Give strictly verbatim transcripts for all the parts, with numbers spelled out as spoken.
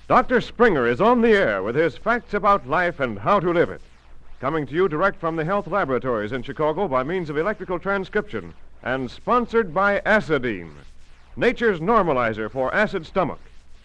Doctor Springer is on the air with his facts about life and how to live it. Coming to you direct from the Health Laboratories in Chicago by means of electrical transcription and sponsored by Acidine, nature's normalizer for acid stomach.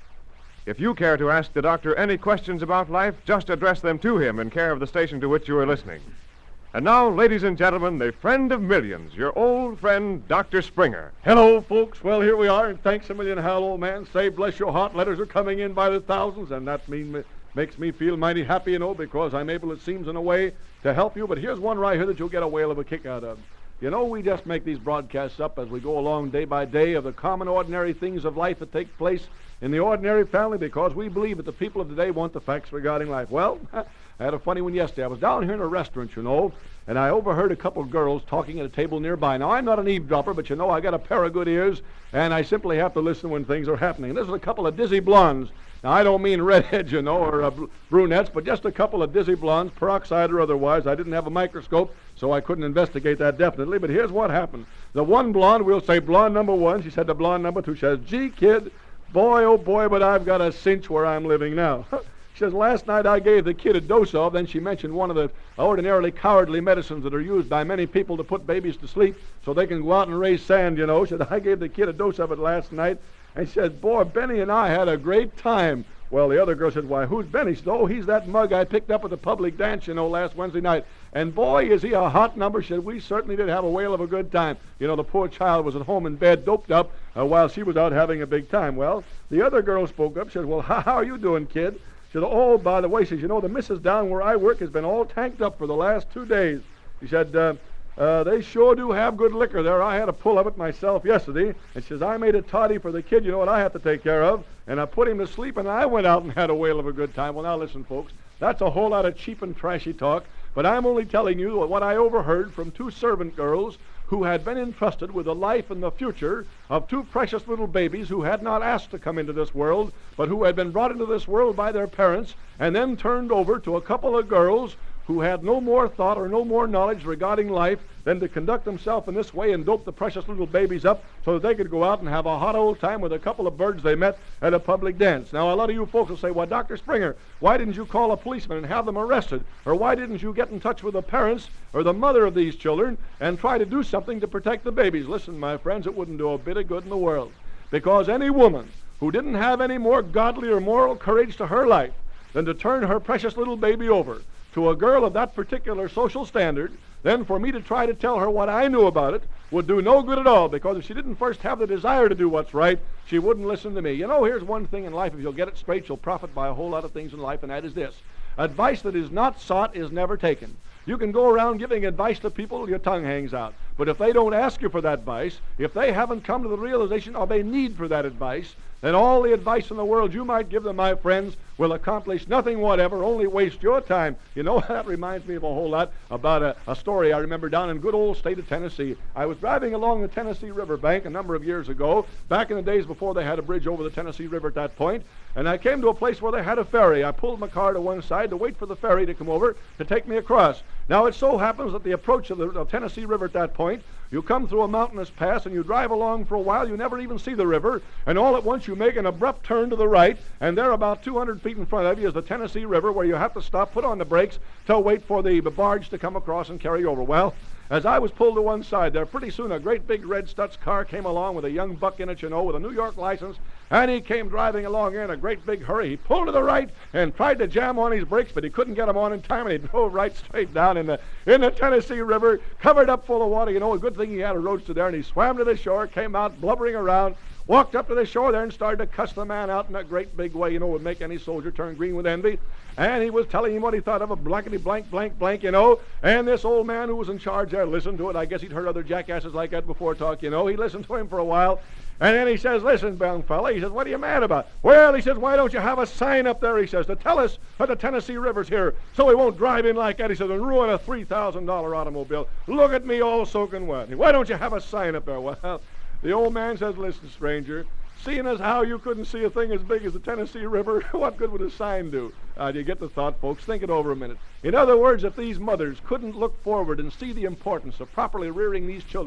If you care to ask the doctor any questions about life, just address them to him in care of the station to which you are listening. And now, ladies and gentlemen, the friend of millions, your old friend, Doctor Springer. Hello, folks. Well, here we are, and thanks a million, how, old man. Say, bless your heart, letters are coming in by the thousands, and that mean, makes me feel mighty happy, you know, because I'm able, it seems, in a way, to help you. But here's one right here that you'll get a whale of a kick out of. You know, we just make these broadcasts up as we go along day by day of the common, ordinary things of life that take place in the ordinary family because we believe that the people of today want the facts regarding life. Well, I had a funny one yesterday. I was down here in a restaurant, you know, and I overheard a couple of girls talking at a table nearby. Now, I'm not an eavesdropper, but, you know, I got a pair of good ears, and I simply have to listen when things are happening. This is a couple of dizzy blondes. Now, I don't mean redheads, you know, or uh, brunettes, but just a couple of dizzy blondes, peroxide or otherwise. I didn't have a microscope, so I couldn't investigate that definitely. But here's what happened. The one blonde, we'll say blonde number one, she said to blonde number two, she says, "Gee, kid, boy, oh boy, but I've got a cinch where I'm living now." She says, "Last night I gave the kid a dose of," then she mentioned one of the ordinarily cowardly medicines that are used by many people to put babies to sleep so they can go out and raise sand, you know. She said, "I gave the kid a dose of it last night." And she said, "Boy, Benny and I had a great time." Well, the other girl said, "Why, who's Benny?" She said, "Oh, he's that mug I picked up at the public dance, you know, last Wednesday night. And boy, is he a hot number." She said, "We certainly did have a whale of a good time." You know, the poor child was at home in bed, doped up, uh, while she was out having a big time. Well, the other girl spoke up. She said, "Well, how are you doing, kid?" She said, "Oh, by the way," she says, "you know, the missus down where I work has been all tanked up for the last two days." She said, uh, uh, "They sure do have good liquor there. I had a pull of it myself yesterday." And she says, "I made a toddy for the kid, you know what I have to take care of, and I put him to sleep, and I went out and had a whale of a good time." Well, now listen, folks, that's a whole lot of cheap and trashy talk, but I'm only telling you what I overheard from two servant girls who had been entrusted with the life and the future of two precious little babies who had not asked to come into this world, but who had been brought into this world by their parents and then turned over to a couple of girls who had no more thought or no more knowledge regarding life than to conduct themselves in this way and dope the precious little babies up so that they could go out and have a hot old time with a couple of birds they met at a public dance. Now, a lot of you folks will say, "Well, Doctor Springer, why didn't you call a policeman and have them arrested? Or why didn't you get in touch with the parents or the mother of these children and try to do something to protect the babies?" Listen, my friends, it wouldn't do a bit of good in the world, because any woman who didn't have any more godly or moral courage to her life than to turn her precious little baby over to a girl of that particular social standard, then for me to try to tell her what I knew about it would do no good at all, because if she didn't first have the desire to do what's right, she wouldn't listen to me. You know, here's one thing in life, if you'll get it straight, you'll profit by a whole lot of things in life, and that is this: advice that is not sought is never taken. You can go around giving advice to people, your tongue hangs out. But if they don't ask you for that advice, if they haven't come to the realization of a need for that advice, then all the advice in the world you might give them, my friends, will accomplish nothing whatever, only waste your time. You know, that reminds me of a whole lot about a, a story I remember down in good old state of Tennessee. I was driving along the Tennessee River bank a number of years ago, back in the days before they had a bridge over the Tennessee River at that point, and I came to a place where they had a ferry. I pulled my car to one side to wait for the ferry to come over to take me across. Now, it so happens that the approach of the of Tennessee River at that point, you come through a mountainous pass and you drive along for a while, you never even see the river, and all at once you make an abrupt turn to the right, and there about two hundred feet in front of you is the Tennessee River, where you have to stop, put on the brakes, to wait for the barge to come across and carry over. Well, as I was pulled to one side there, pretty soon a great big red Stutz car came along with a young buck in it, you know, with a New York license, and he came driving along in a great big hurry. He pulled to the right and tried to jam on his brakes, but he couldn't get them on in time, and he drove right straight down in the in the Tennessee River, covered up full of water. You know, a good thing he had a roadster there, and he swam to the shore, came out blubbering around, walked up to the shore there and started to cuss the man out in a great big way, you know, would make any soldier turn green with envy. And he was telling him what he thought of a blankety blank blank blank, you know. And this old man who was in charge there listened to it. I guess he'd heard other jackasses like that before talk, you know. He listened to him for a while. And then he says, "Listen, young fella," he says, "what are you mad about?" "Well," he says, "why don't you have a sign up there," he says, "to tell us that the Tennessee River's here, so we won't drive in like that," he says, "and ruin a three thousand dollar automobile. Look at me all soaking wet. Why don't you have a sign up there?" Well, the old man says, "Listen, stranger, seeing as how you couldn't see a thing as big as the Tennessee River, what good would a sign do?" Uh, do you get the thought, folks? Think it over a minute. In other words, if these mothers couldn't look forward and see the importance of properly rearing these children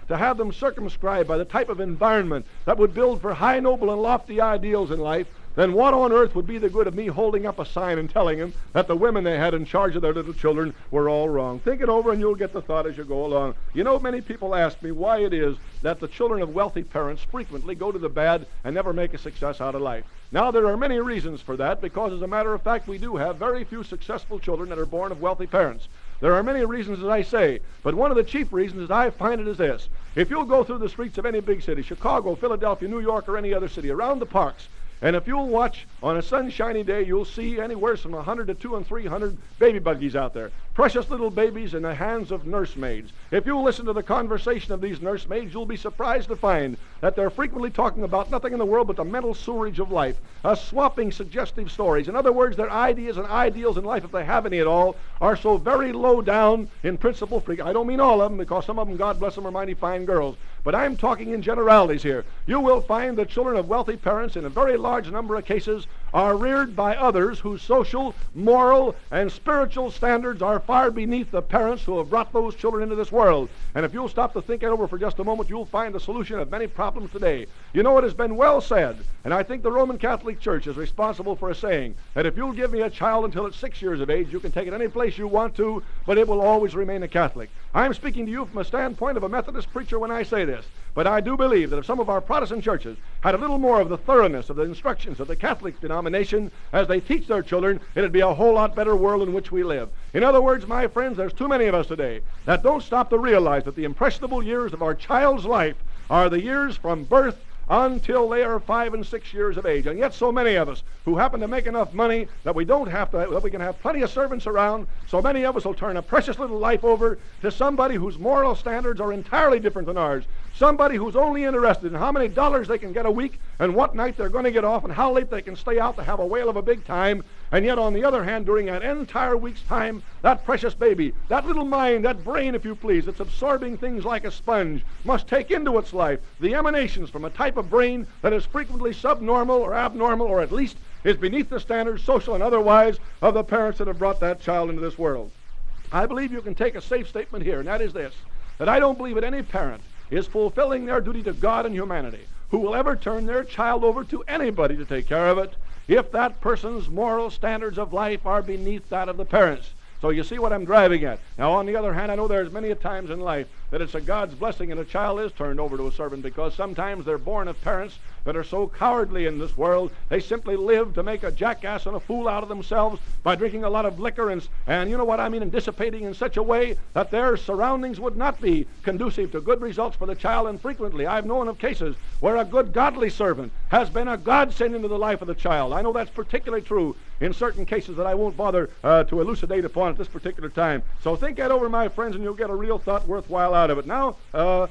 to have them circumscribed by the type of environment that would build for high, noble, and lofty ideals in life, then what on earth would be the good of me holding up a sign and telling them that the women they had in charge of their little children were all wrong? Think it over and you'll get the thought as you go along. You know, many people ask me why it is that the children of wealthy parents frequently go to the bad and never make a success out of life. Now, there are many reasons for that, because as a matter of fact, we do have very few successful children that are born of wealthy parents. There are many reasons, as I say, but one of the chief reasons, as I find it, is this. If you'll go through the streets of any big city, Chicago, Philadelphia, New York, or any other city, around the parks, and if you'll watch on a sunshiny day, you'll see anywhere from a hundred to two and three hundred baby buggies out there. Precious little babies in the hands of nursemaids. If you'll listen to the conversation of these nursemaids, you'll be surprised to find that they're frequently talking about nothing in the world but the mental sewerage of life, uh, swapping suggestive stories. In other words, their ideas and ideals in life, if they have any at all, are so very low down in principle. Freak. I don't mean all of them, because some of them, God bless them, are mighty fine girls. But I'm talking in generalities here. You will find that children of wealthy parents, in a very large number of cases, are reared by others whose social, moral, and spiritual standards are far beneath the parents who have brought those children into this world. And if you'll stop to think it over for just a moment, you'll find the solution of many problems today. You know, it has been well said, and I think the Roman Catholic Church is responsible for a saying, that if you'll give me a child until it's six years of age, you can take it any place you want to, but it will always remain a Catholic. I'm speaking to you from a standpoint of a Methodist preacher when I say this, but I do believe that if some of our Protestant churches had a little more of the thoroughness of the instructions of the Catholic denomination as they teach their children, it'd be a whole lot better world in which we live. In other words, my friends, there's too many of us today that don't stop to realize that the impressionable years of our child's life are the years from birth until they are five and six years of age. And yet so many of us who happen to make enough money that we don't have to, that we can have plenty of servants around, so many of us will turn a precious little life over to somebody whose moral standards are entirely different than ours. Somebody who's only interested in how many dollars they can get a week and what night they're going to get off and how late they can stay out to have a whale of a big time. And yet, on the other hand, during that entire week's time, that precious baby, that little mind, that brain, if you please, that's absorbing things like a sponge, must take into its life the emanations from a type of brain that is frequently subnormal or abnormal, or at least is beneath the standards, social and otherwise, of the parents that have brought that child into this world. I believe you can take a safe statement here, and that is this, that I don't believe that any parent is fulfilling their duty to God and humanity who will ever turn their child over to anybody to take care of it if that person's moral standards of life are beneath that of the parents. So you see what I'm driving at. Now, on the other hand, I know there's many a times in life that it's a God's blessing and a child is turned over to a servant, because sometimes they're born of parents that are so cowardly in this world, they simply live to make a jackass and a fool out of themselves by drinking a lot of liquor and, and you know what I mean, and dissipating in such a way that their surroundings would not be conducive to good results for the child. And frequently I've known of cases where a good godly servant has been a godsend into the life of the child. I know that's particularly true in certain cases that I won't bother uh, to elucidate upon at this particular time. So think that over, my friends, and you'll get a real thought worthwhile out of it. Now, uh,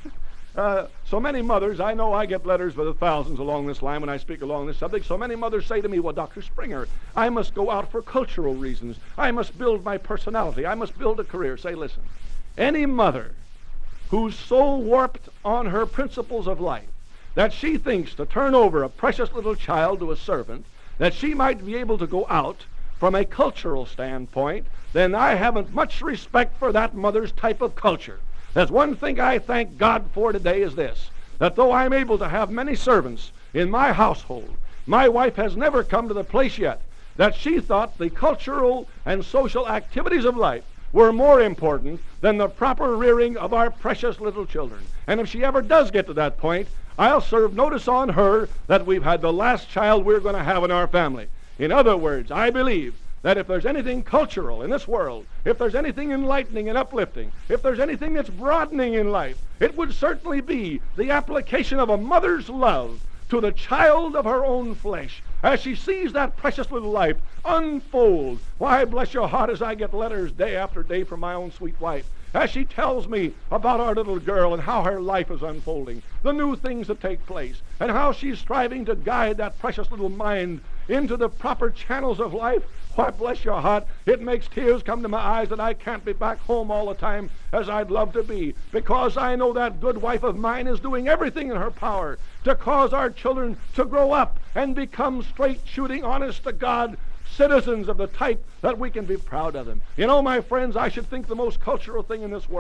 uh, so many mothers, I know I get letters by the thousands along this line when I speak along this subject. So many mothers say to me, well, Doctor Springer, I must go out for cultural reasons. I must build my personality. I must build a career. Say, listen, any mother who's so warped on her principles of life that she thinks to turn over a precious little child to a servant, that she might be able to go out from a cultural standpoint, then I haven't much respect for that mother's type of culture. There's one thing I thank God for today is this, that though I'm able to have many servants in my household, my wife has never come to the place yet that she thought the cultural and social activities of life were more important than the proper rearing of our precious little children. And if she ever does get to that point, I'll serve notice on her that we've had the last child we're going to have in our family. In other words, I believe that if there's anything cultural in this world, if there's anything enlightening and uplifting, if there's anything that's broadening in life, it would certainly be the application of a mother's love to the child of her own flesh as she sees that precious little life unfold. Why, bless your heart, as I get letters day after day from my own sweet wife, as she tells me about our little girl and how her life is unfolding, the new things that take place, and how she's striving to guide that precious little mind into the proper channels of life. Why, bless your heart, it makes tears come to my eyes that I can't be back home all the time as I'd love to be, because I know that good wife of mine is doing everything in her power to cause our children to grow up and become straight-shooting, honest-to-God citizens of the type that we can be proud of them. You know, my friends, I should think the most cultural thing in this world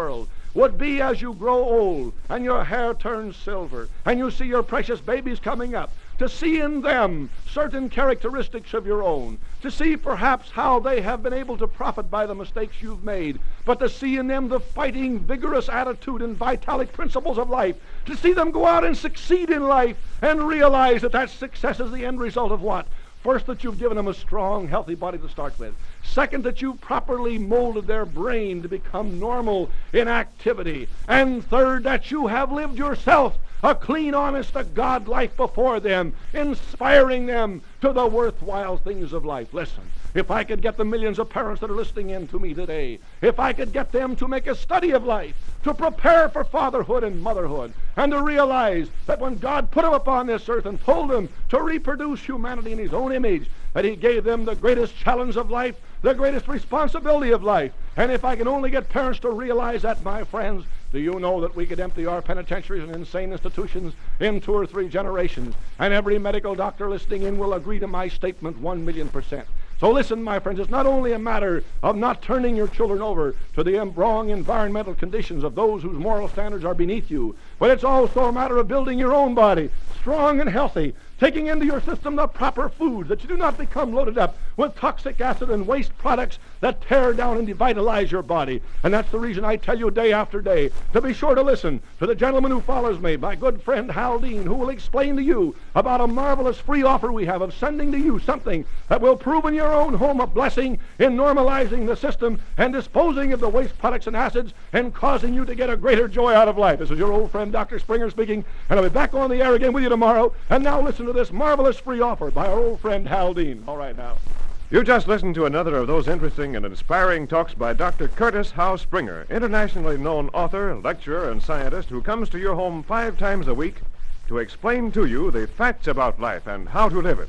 would be as you grow old and your hair turns silver and you see your precious babies coming up, to see in them certain characteristics of your own, to see perhaps how they have been able to profit by the mistakes you've made, but to see in them the fighting, vigorous attitude and vitalic principles of life, to see them go out and succeed in life and realize that that success is the end result of what? First, that you've given them a strong, healthy body to start with. Second, that you've properly molded their brain to become normal in activity. And third, that you have lived yourself a clean, honest, a God life before them, inspiring them to the worthwhile things of life. Listen, if I could get the millions of parents that are listening in to me today, if I could get them to make a study of life, to prepare for fatherhood and motherhood, and to realize that when God put them upon this earth and told them to reproduce humanity in his own image, that he gave them the greatest challenge of life, the greatest responsibility of life. And if I can only get parents to realize that, my friends, do you know that we could empty our penitentiaries and insane institutions in two or three generations? And every medical doctor listening in will agree to my statement one million percent. So listen, my friends, it's not only a matter of not turning your children over to the wrong environmental conditions of those whose moral standards are beneath you, but it's also a matter of building your own body, strong and healthy, taking into your system the proper food, that you do not become loaded up with toxic acid and waste products that tear down and devitalize your body. And that's the reason I tell you day after day to be sure to listen to the gentleman who follows me, my good friend Hal Dean, who will explain to you about a marvelous free offer we have of sending to you something that will prove in your own home a blessing in normalizing the system and disposing of the waste products and acids and causing you to get a greater joy out of life. This is your old friend Doctor Springer speaking, and I'll be back on the air again with you tomorrow. And now listen to this marvelous free offer by our old friend Hal Dean. All right, now. You just listened to another of those interesting and inspiring talks by Doctor Curtis Howe Springer, internationally known author, lecturer, and scientist who comes to your home five times a week to explain to you the facts about life and how to live it.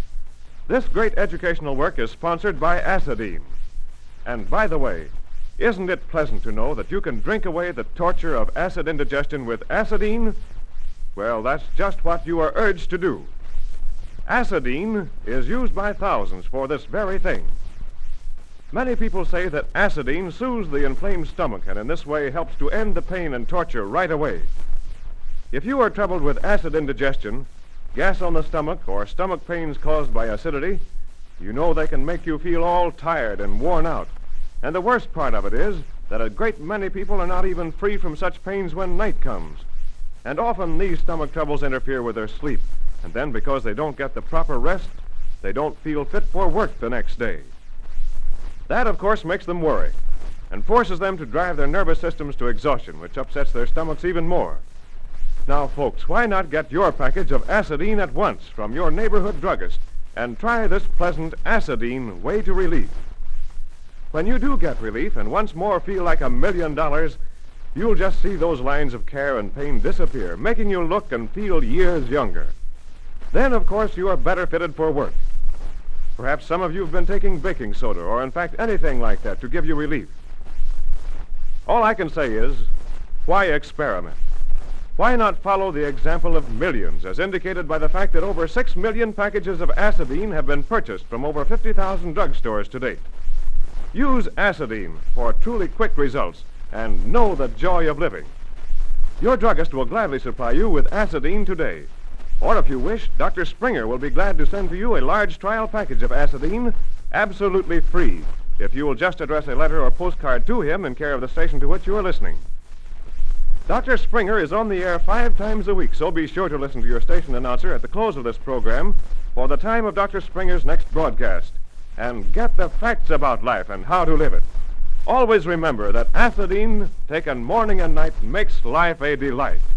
This great educational work is sponsored by Acidine. And by the way, isn't it pleasant to know that you can drink away the torture of acid indigestion with Acidine? Well, that's just what you are urged to do. Acidine is used by thousands for this very thing. Many people say that Acidine soothes the inflamed stomach and in this way helps to end the pain and torture right away. If you are troubled with acid indigestion, gas on the stomach, or stomach pains caused by acidity, you know they can make you feel all tired and worn out. And the worst part of it is that a great many people are not even free from such pains when night comes. And often these stomach troubles interfere with their sleep. And then because they don't get the proper rest, they don't feel fit for work the next day. That, of course, makes them worry and forces them to drive their nervous systems to exhaustion, which upsets their stomachs even more. Now, folks, why not get your package of Acidine at once from your neighborhood druggist and try this pleasant Acidine Way to Relief? When you do get relief and once more feel like a million dollars, you'll just see those lines of care and pain disappear, making you look and feel years younger. Then, of course, you are better fitted for work. Perhaps some of you have been taking baking soda or, in fact, anything like that to give you relief. All I can say is, why experiment? Why not follow the example of millions, as indicated by the fact that over six million packages of Acidine have been purchased from over fifty thousand drugstores to date? Use Acidine for truly quick results and know the joy of living. Your druggist will gladly supply you with Acidine today. Or if you wish, Doctor Springer will be glad to send to you a large trial package of Acidine, absolutely free, if you will just address a letter or postcard to him in care of the station to which you are listening. Doctor Springer is on the air five times a week, so be sure to listen to your station announcer at the close of this program for the time of Doctor Springer's next broadcast, and get the facts about life and how to live it. Always remember that Acidine, taken morning and night, makes life a delight.